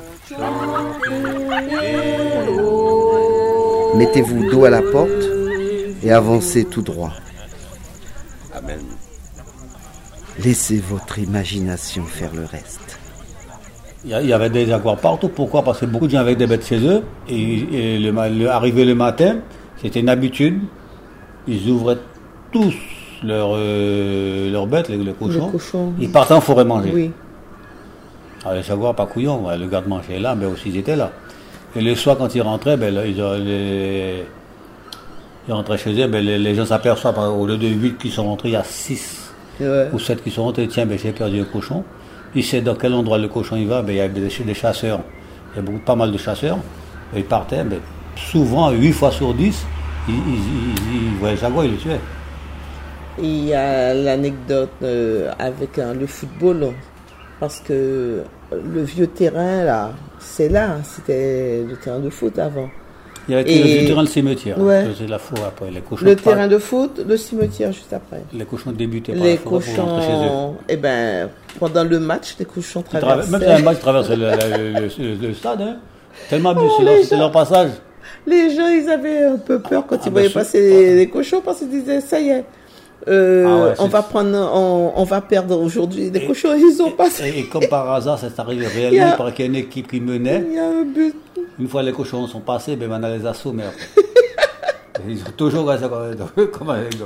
Mettez-vous dos à la porte et avancez tout droit. Amen. Laissez votre imagination faire le reste. Il y avait des jaguars partout. Pourquoi? Parce que beaucoup de gens avaient des bêtes chez eux. Et arrivé le matin, c'était une habitude. Ils ouvraient tous leurs bêtes, les cochons. Ils partaient en forêt manger. Oui. Alors les jaguars, pas couillons, le garde-manger est là, mais aussi ils étaient là. Et le soir, quand ils rentraient, ils rentraient chez eux, les gens s'aperçoivent, au lieu de 8 qui sont rentrés, il y a 6 ou 7 qui sont rentrés. Tiens, j'ai perdu un cochon. Il sait dans quel endroit le cochon il va, il y a des chasseurs. Il y a pas mal de chasseurs. Et ils partaient, souvent, 8 fois sur 10, ils voyaient le jaguar, ils le tuaient. Il y a l'anecdote avec le football, parce que le vieux terrain, là, c'était le terrain de foot avant. Il y avait le vieux terrain, le cimetière. Ouais. C'est la forêt après. Les cochons terrain de foot, le cimetière juste après. Les cochons débutaient par la forêt pour rentrer chez eux. Pendant le match, les cochons traversaient. Même dans le match, ils traversaient le stade. Hein. Tellement c'était leur passage. Les gens, ils avaient un peu peur quand ils voyaient passer les cochons, parce qu'ils disaient, ça y est. On va perdre aujourd'hui. Les cochons, ils ont passé. Et comme par hasard, c'est arrivé réellement, parce qu'il y a une équipe qui menait. Il y a un but. Une fois les cochons sont passés, on a les assauts, mais après. Ils ont toujours resté comme anecdote.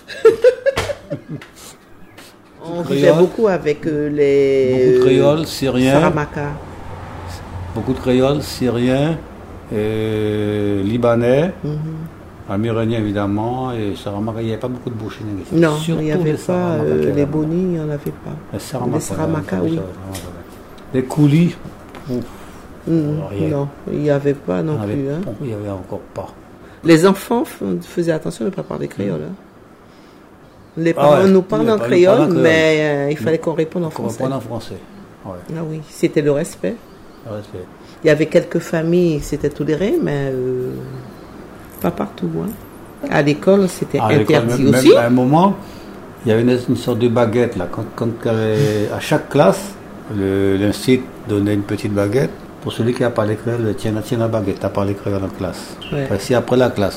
On vivait beaucoup avec les. Beaucoup de créoles, syriens. Saramaka. Beaucoup de créoles, syriens, libanais. Amérindiens évidemment, et Saramaka, il n'y avait pas beaucoup de bouchers. Non, il n'y avait pas, les Boni, il n'y en avait pas. Les Saramaka, oui. Les coulis, non, il n'y avait pas non plus. Il n'y avait encore pas. Les enfants faisaient attention de ne pas parler créole. Les parents nous parlent en créole, mais il fallait qu'on réponde en français. En français. Ouais. Ah oui, c'était le respect. Il y avait quelques familles, c'était toléré, mais pas partout. À l'école, c'était interdit aussi. Même à un moment, il y avait une sorte de baguette. Là. Quand à chaque classe, l'institut donnait une petite baguette. Pour celui qui n'a pas les créoles, tiens la baguette, tu n'as pas les créoles en classe. Ouais. Enfin, si après la classe,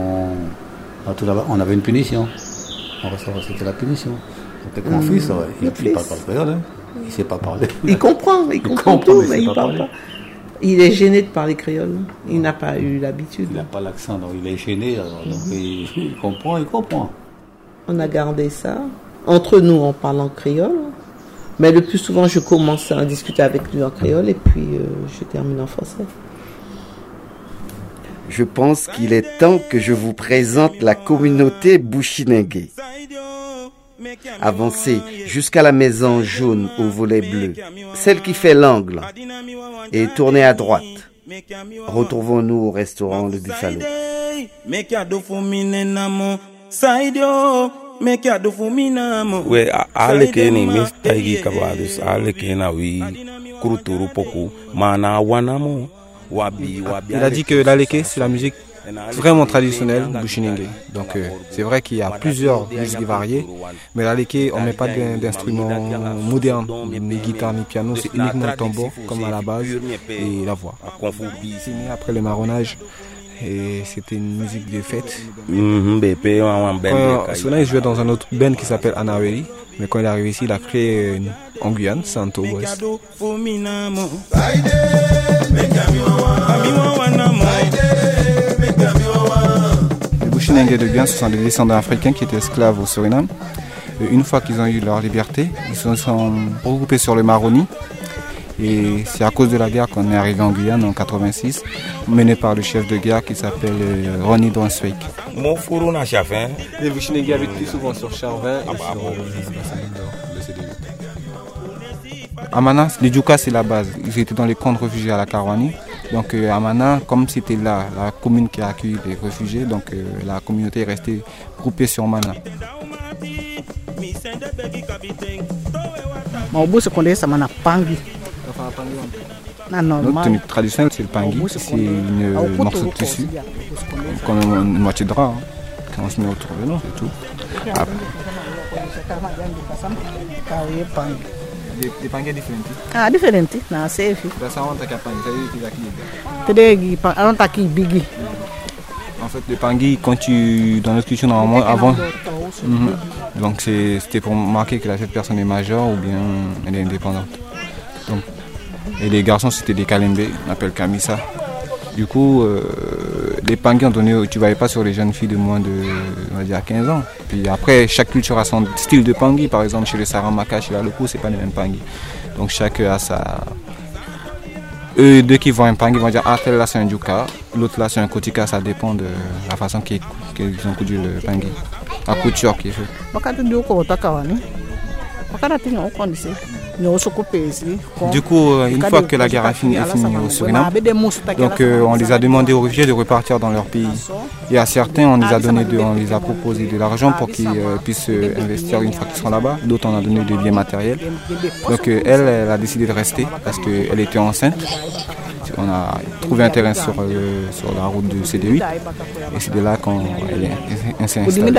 on avait une punition. C'était la punition. C'était confus, ça. Il ne parle pas le créole. Hein. Il ne sait pas parler. Il comprend tout, mais il ne parle pas. Il est gêné de parler créole. Il n'a pas eu l'habitude. Il n'a pas l'accent, donc il est gêné. Donc il comprend. On a gardé ça. Entre nous, on parle en créole. Mais le plus souvent, je commence à discuter avec lui en créole et puis je termine en français. Je pense qu'il est temps que je vous présente la communauté Bushinengue. Avancez jusqu'à la maison jaune au volet bleu, celle qui fait l'angle, et tournez à droite. Retrouvons-nous au restaurant Le Buffalo. We alekeni mistaigi kabadus alekena wi kuruturu poku mana wanamo wabi. Il a dit que l'aleke c'est la musique vraiment traditionnel, Bushinengue. Donc c'est vrai qu'il y a plusieurs musiques variées, mais la leke, on ne met pas d'instruments modernes, ni guitare ni piano, c'est uniquement le tambour comme à la base et la voix. C'est né après le marronnage. Et c'était une musique de fête. Souvent il jouait dans un autre band qui s'appelle Anaweli, mais quand il est arrivé ici, il a créé en Guyane, Santo Boys. Les Bushinengue de Guyane, ce sont des descendants africains qui étaient esclaves au Suriname. Une fois qu'ils ont eu leur liberté, ils se sont regroupés sur le Maroni. Et c'est à cause de la guerre qu'on est arrivé en Guyane en 86, mené par le chef de guerre qui s'appelle Ronnie Brunswick. Les Bushinengue habitent plus souvent sur Charvin et sur le CD8. À Mana, les Djouka c'est la base. Ils étaient dans les camps de réfugiés à la Karouani. Donc à Mana, comme c'était là, la commune qui a accueilli les réfugiés, donc la communauté est restée groupée sur Mana. Notre tenue traditionnelle, c'est le pangui. C'est un morceau de tissu, comme une moitié de drap, qu'on se met autour de nous, c'est tout. Des pangui différents. Ah, différents. Non, c'est fait. Ça rentre à pangui. En fait, le pangui, quand dans notre culture, normalement, avant. Donc c'était pour marquer que cette personne est majeure ou bien elle est indépendante. Donc, et les garçons, c'était des kalembe, on appelle kamisa. Du coup, les pangui, tu ne voyais pas sur les jeunes filles de moins de, on va dire, 15 ans. Puis après, chaque culture a son style de pangui. Par exemple, chez les Saramaka, chez la Loko, c'est pas les mêmes pangui. Donc chaque a sa... Eux deux qui voient un pangui vont dire ah tel là c'est un djouka, l'autre là c'est un kotika, ça dépend de la façon qu'ils ont coudu le pangui. La couture qui est faite. Du coup, une fois que la guerre est finie au Suriname, donc on les a demandé aux réfugiés de repartir dans leur pays. Et à certains, on les a proposé de l'argent pour qu'ils puissent investir une fois qu'ils seront là-bas. D'autres, on a donné des biens matériels. Donc elle a décidé de rester parce qu'elle était enceinte. On a trouvé un terrain sur la route du CD8 et c'est de là qu'elle s'est installée.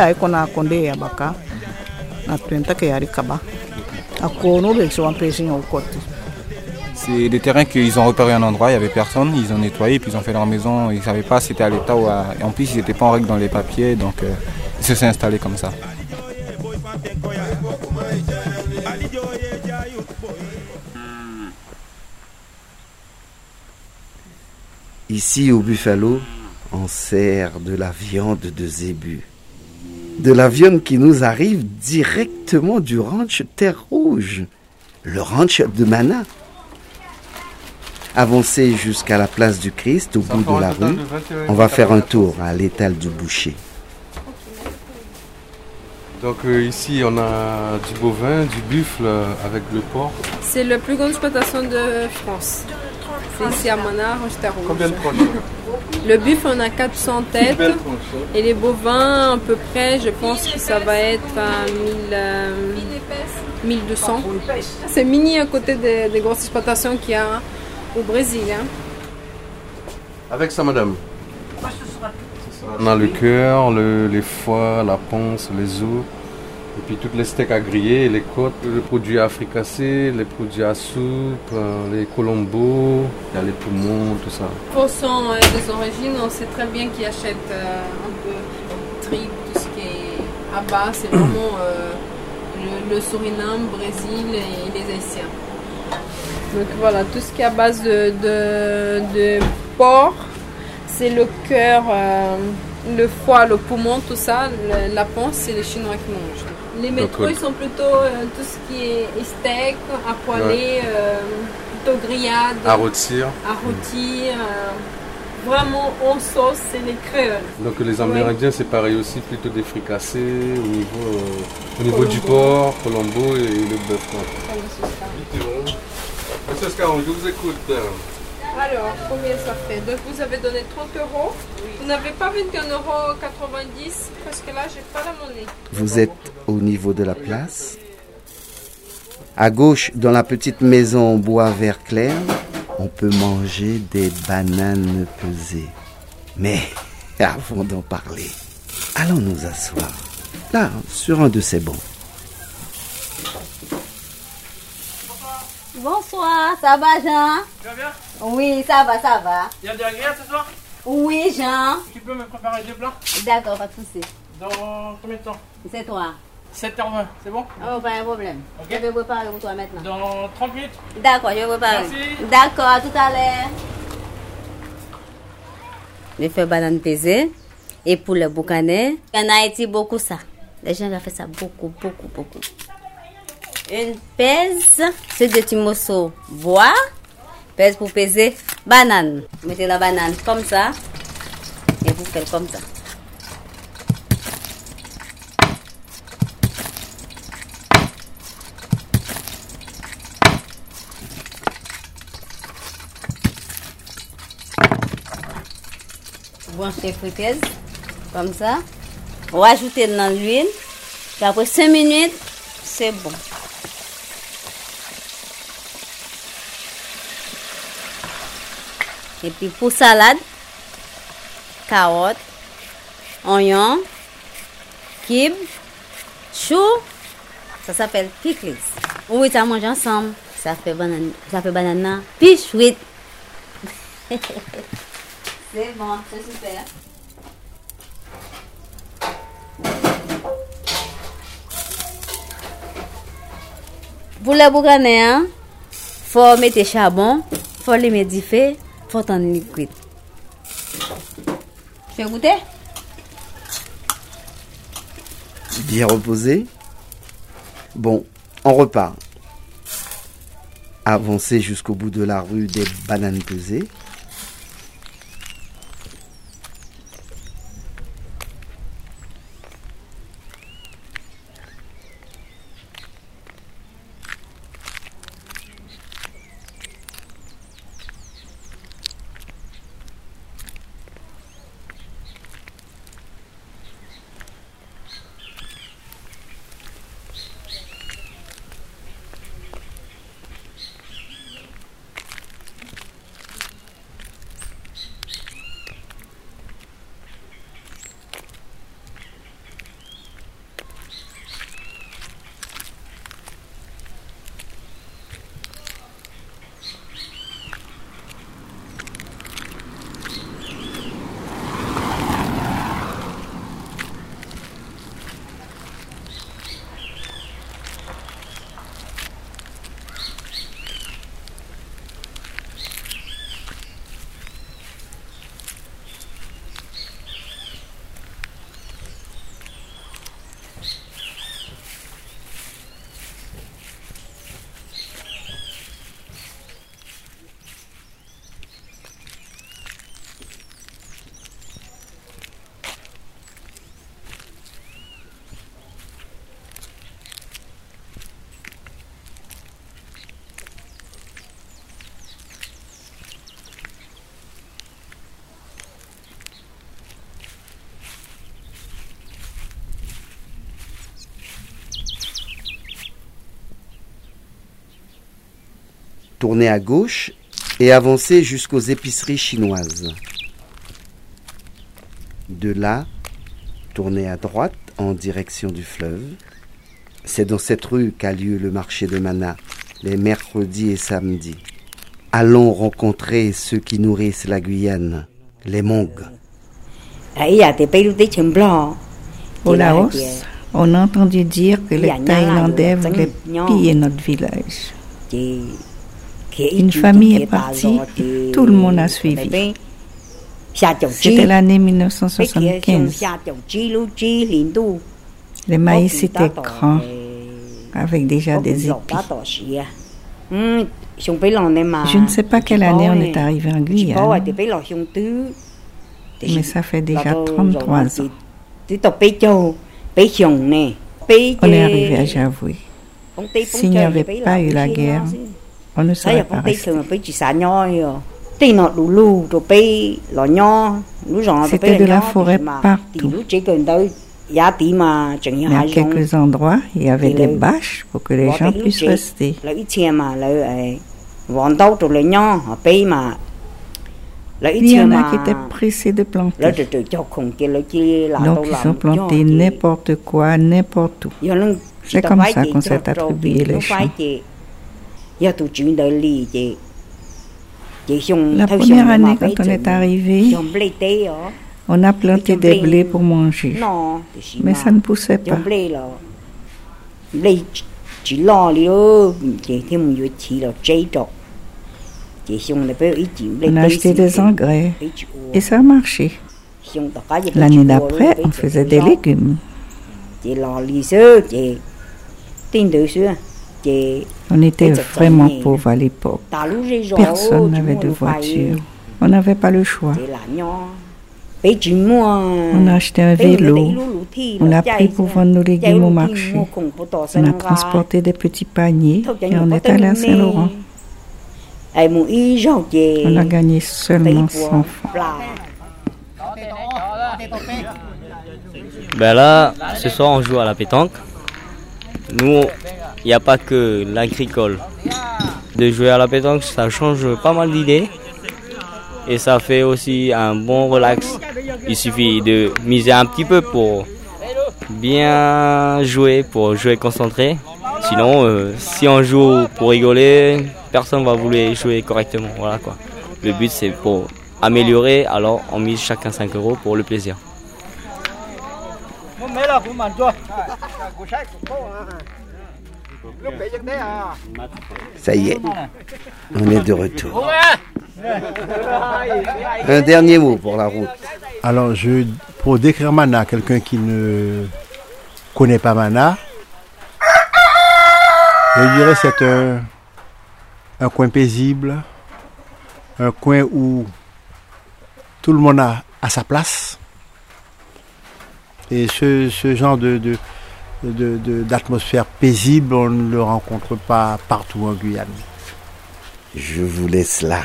C'est des terrains qu'ils ont repéré un endroit, il n'y avait personne, ils ont nettoyé, puis ils ont fait leur maison, ils ne savaient pas si c'était à l'état ou à... Et en plus ils n'étaient pas en règle dans les papiers, donc ils se sont installés comme ça. Ici au Buffalo, on sert de la viande de zébu. De la viande qui nous arrive directement du ranch Terre Rouge, le ranch de Mana. Avancez jusqu'à la place du Christ, au bout de la rue. On va faire un tour à l'étal du boucher. Donc ici, on a du bovin, du buffle avec le porc. C'est la plus grande exploitation de France. C'est ici à Mana, ranch Terre Rouge. Combien de tranches? Le buffle, on a 400 têtes. Et les bovins, à peu près, je pense que ça va être à 1200. C'est mini à côté des grosses exploitations qu'il y a au Brésil. Avec ça, madame. On a le cœur, les foies, la panse, les os. Et puis toutes les steaks à griller, les côtes, les produits à fricassés, les produits à soupe, les colombos, il y a les poumons, tout ça. Pour son des origines, on sait très bien qu'ils achètent un peu tripes, tout ce qui est à bas, c'est vraiment le Suriname, Brésil et les Haïtiens. Donc voilà, tout ce qui est à base de porc, c'est le cœur, le foie, le poumon, tout ça, la panse, c'est les Chinois qui mangent. Les métros, ils sont plutôt tout ce qui est steak, à poêler, plutôt grillade, à rôtir. Vraiment en sauce, c'est les créoles. Donc les Amérindiens, c'est pareil aussi, plutôt des fricassés au niveau du porc, colombo et le bœuf. Monsieur Scaron, je vous écoute. Alors, combien ça fait? Donc vous avez donné 30 €. Vous n'avez pas 21,90 € parce que là, j'ai pas la monnaie. Vous êtes au niveau de la place. À gauche, dans la petite maison en bois vert clair, on peut manger des bananes pesées. Mais Avant d'en parler, allons nous asseoir, là, sur un de ces bancs. Bonsoir, ça va Jean? Tu vas bien? Oui, ça va, ça va. Il y a de la grillade ce soir? Oui, Jean. Tu peux me préparer 2 plats? D'accord, pas de souci. Dans combien de temps? C'est toi. 7h20, c'est bon? Oh, pas un problème. Okay. Je vais préparer pour toi maintenant. Dans 30 minutes? D'accord, je vais préparer. Merci. D'accord, à tout à l'heure. Je fais banane pesée et pour le boucanet. En Haïti, beaucoup ça. Les gens ont fait ça beaucoup. Une pèse, c'est des petits morceaux bois. Pèse pour peser banane. Mettez la banane comme ça et vous faites comme ça. Branchez friteuse comme ça. Rajoutez dans l'huile. Et après 5 minutes, c'est bon. Et puis pour salade, carottes, oignons, kibe, chou, ça s'appelle pickles. Oui, ça mange ensemble. Ça fait banana, puis chouette. C'est bon, c'est super. Pour le boucané, hein, faut mettre charbon, faut les mettre du feu, faut en liquide. Tu veux goûter? Bien reposé. Bon, on repart. Avancez jusqu'au bout de la rue des bananes pesées. Tournez à gauche et avancez jusqu'aux épiceries chinoises. De là, tournez à droite en direction du fleuve. C'est dans cette rue qu'a lieu le marché de Mana, les mercredis et samedis. Allons rencontrer ceux qui nourrissent la Guyane, les Hmong. Au Laos, on a entendu dire que les Thaïlandais voulaient piller notre village. Une famille est partie, tout le monde a suivi. C'était l'année 1975. Le maïs était grand, avec déjà des épis. Je ne sais pas quelle année on est arrivé en Guyane, mais ça fait déjà 33 ans. On est arrivé à Javoué. S'il n'y avait pas eu la guerre, on ne serait pas resté. C'était de la forêt partout. Mais à quelques endroits, il y avait des bâches pour que les gens puissent rester. Il y en a qui étaient pressés de planter. Donc ils ont planté n'importe quoi, n'importe où. C'est comme ça qu'on s'est attribué les champs. La première année, quand on est arrivé, on a planté des blés pour manger. Mais ça ne poussait pas. On a acheté des engrais et ça a marché. L'année d'après, on faisait des légumes. On était vraiment pauvres à l'époque. Personne n'avait de voiture. On n'avait pas le choix. On a acheté un vélo. On l'a pris pour vendre nos légumes au marché. On a transporté des petits paniers et on est allé à Saint-Laurent. On a gagné seulement 100 francs. Ben là, ce soir on joue à la pétanque. Nous, il n'y a pas que l'agricole. De jouer à la pétanque, ça change pas mal d'idées. Et ça fait aussi un bon relax. Il suffit de miser un petit peu pour bien jouer, pour jouer concentré. Sinon, si on joue pour rigoler, personne ne va vouloir jouer correctement. Voilà quoi. Le but c'est pour améliorer, alors on mise chacun 5 € pour le plaisir. Ça y est, on est de retour. Un dernier mot pour la route. Alors, pour décrire Mana, quelqu'un qui ne connaît pas Mana, je dirais que c'est un coin paisible, un coin où tout le monde a sa place. Et ce genre d'atmosphère paisible, on ne le rencontre pas partout en Guyane. Je vous laisse là.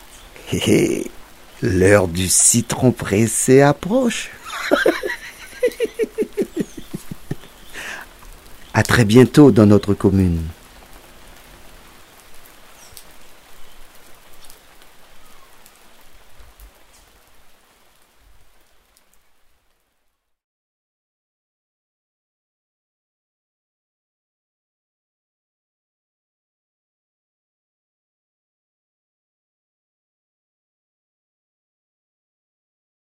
L'heure du citron pressé approche. À très bientôt dans notre commune.